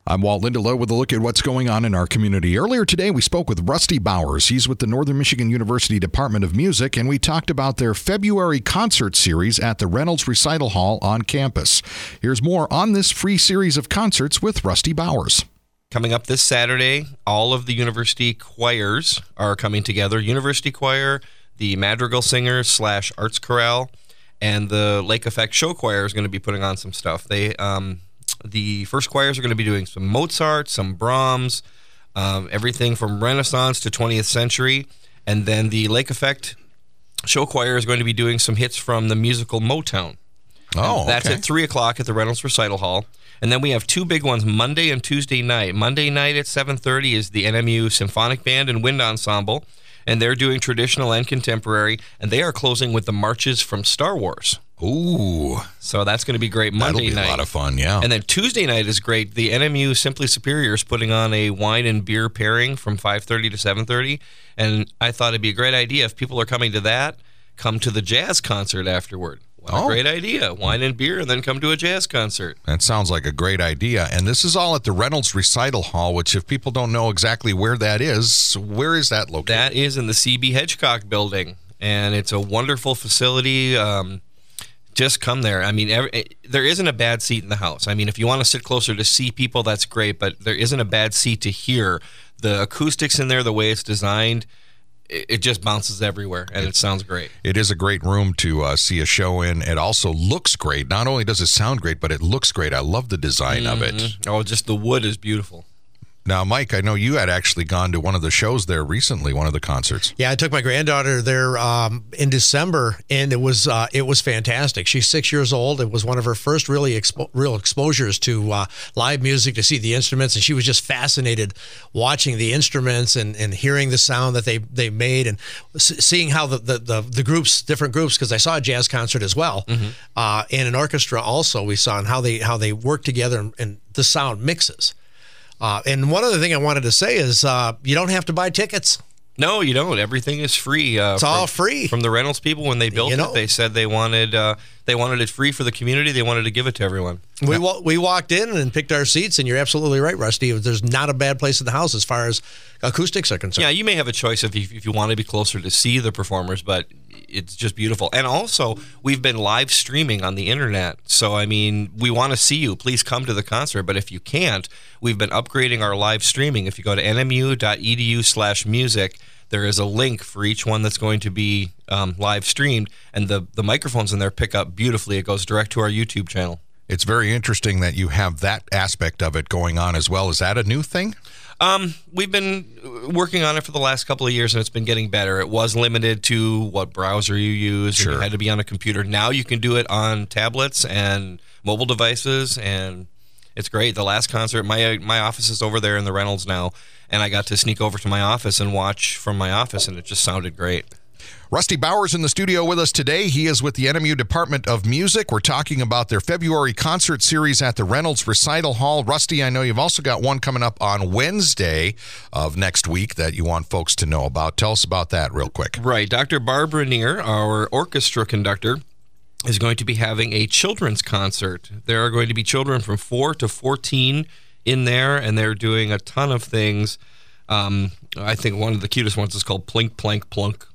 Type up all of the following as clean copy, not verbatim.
I'm Walt Lindelow with a look at what's going on in our community. Earlier today, we spoke with Rusty Bowers. He's with the Northern Michigan University Department of Music, and we talked about their February concert series at the Reynolds Recital Hall on campus. Here's more on this free series of concerts with Rusty Bowers. Coming up this Saturday, all of the university choirs are coming together. University Choir, the Madrigal Singers / Arts Chorale, and the Lake Effect Show Choir is going to be putting on some stuff. The first choirs are going to be doing some Mozart, some Brahms, everything from Renaissance to 20th century. And then the Lake Effect Show Choir is going to be doing some hits from the musical Motown. Oh, That's okay. at 3 o'clock at the Reynolds Recital Hall. And then we have two big ones, Monday and Tuesday night. Monday night at 7:30 is the NMU Symphonic Band and Wind Ensemble. And they're doing traditional and contemporary. And they are closing with the marches from Star Wars. Ooh. So that's going to be great Monday night. That'll be a lot of fun, yeah. And then Tuesday night is great. The NMU Simply Superior is putting on a wine and beer pairing from 5:30 to 7:30. And I thought it'd be a great idea if people are coming to that, come to the jazz concert afterward. What a great idea. Wine and beer and then come to a jazz concert. That sounds like a great idea. And this is all at the Reynolds Recital Hall, which if people don't know exactly where that is, where is that located? That is in the C.B. Hedgecock building. And it's a wonderful facility. Just come there. I mean, there isn't a bad seat in the house. I mean, if you want to sit closer to see people, that's great. But there isn't a bad seat to hear. The acoustics in there, the way it's designed, it just bounces everywhere, and it sounds great. It is a great room to see a show in. It also looks great. Not only does it sound great, but it looks great. I love the design of it. Oh, just the wood is beautiful. Now, Mike, I know you had actually gone to one of the shows there recently, one of the concerts. Yeah, I took my granddaughter there in December, and it was fantastic. She's 6 years old. It was one of her first real exposures to live music, to see the instruments, and she was just fascinated watching the instruments and hearing the sound that they made, and seeing how the groups, different groups, because I saw a jazz concert as well, and an orchestra also we saw, and how they work together and the sound mixes. And one other thing I wanted to say is you don't have to buy tickets. No, you don't. Everything is free. It's all free. From the Reynolds people, when they built it, they said they wanted it free for the community. They wanted to give it to everyone. We walked in and picked our seats, and you're absolutely right, Rusty. There's not a bad place in the house as far as acoustics are concerned. Yeah, you may have a choice if you want to be closer to see the performers, but it's just beautiful. And also, we've been live streaming on the internet. So, I mean, we want to see you. Please come to the concert. But if you can't, we've been upgrading our live streaming. If you go to nmu.edu/music, there is a link for each one that's going to be live streamed. And the microphones in there pick up beautifully. It goes direct to our YouTube channel. It's very interesting that you have that aspect of it going on as well. Is that a new thing? We've been working on it for the last couple of years, and it's been getting better. It was limited to what browser you use. Sure. And you had to be on a computer. Now you can do it on tablets and mobile devices, and it's great. The last concert, my office is over there in the Reynolds now, and I got to sneak over to my office and watch from my office, and it just sounded great. Rusty Bowers in the studio with us today. He is with the NMU Department of Music. We're talking about their February concert series at the Reynolds Recital Hall. Rusty, I know you've also got one coming up on Wednesday of next week that you want folks to know about. Tell us about that real quick. Right. Dr. Barbara Neer, our orchestra conductor, is going to be having a children's concert. There are going to be children from 4 to 14 in there, and they're doing a ton of things. I think one of the cutest ones is called Plink, Plank, Plunk.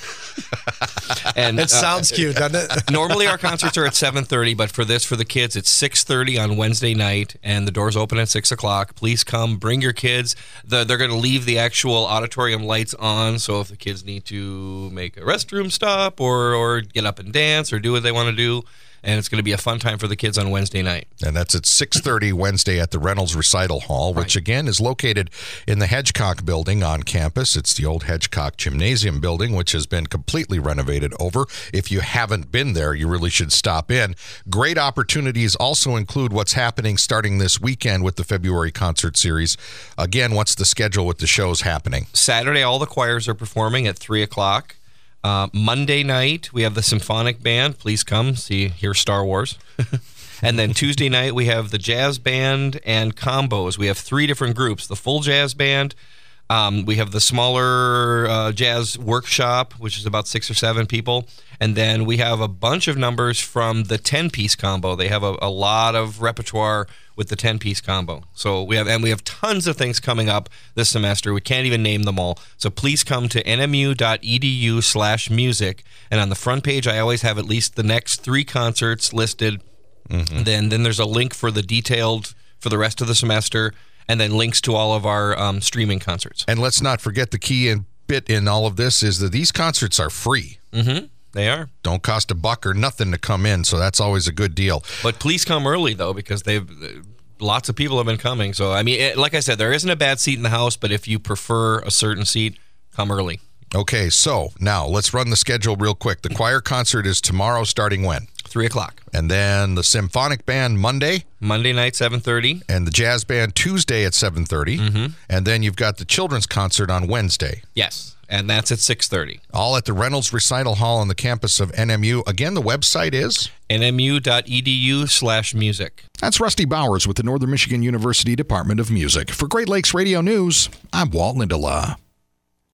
And it sounds cute, doesn't it? Normally our concerts are at 7:30, but for the kids, it's 6:30 on Wednesday night, and the doors open at 6 o'clock. Please come, bring your kids. They're going to leave the actual auditorium lights on, so if the kids need to make a restroom stop or get up and dance or do what they want to do, and it's going to be a fun time for the kids on Wednesday night. And that's at 6:30 Wednesday at the Reynolds Recital Hall, which again is located in the Hedgecock building on campus. It's the old Hedgecock Gymnasium building, which has been completely renovated over. If you haven't been there, you really should stop in. Great opportunities also include what's happening starting this weekend with the February concert series. Again, what's the schedule with the shows happening? Saturday, all the choirs are performing at 3 o'clock. Monday night, we have the Symphonic Band. Please come, hear Star Wars. And then Tuesday night, we have the Jazz Band and combos. We have 3 different groups, the full Jazz Band, We have the smaller jazz workshop, which is about 6 or 7 people. And then we have a bunch of numbers from the 10-piece combo. They have a lot of repertoire with the 10-piece combo. So we have tons of things coming up this semester. We can't even name them all. So please come to nmu.edu/music. And on the front page, I always have at least the next 3 concerts listed. Mm-hmm. Then there's a link for the detailed for the rest of the semester, and then links to all of our streaming concerts. And let's not forget the key bit in all of this is that these concerts are free. Mm-hmm. They are. Don't cost $1 or nothing to come in, so that's always a good deal. But please come early, though, because lots of people have been coming. So, I mean, like I said, there isn't a bad seat in the house, but if you prefer a certain seat, come early. Okay, so now let's run the schedule real quick. The choir concert is tomorrow starting when? 3 o'clock. And then the symphonic band Monday night, 7:30. And the jazz band Tuesday at 7:30. Mm-hmm. And then you've got the children's concert on Wednesday. Yes, and that's at 6:30. All at the Reynolds Recital Hall on the campus of NMU. Again, the website is nmu.edu/music. That's Rusty Bowers with the Northern Michigan University Department of Music. For Great Lakes Radio News, I'm Walt Lindelof.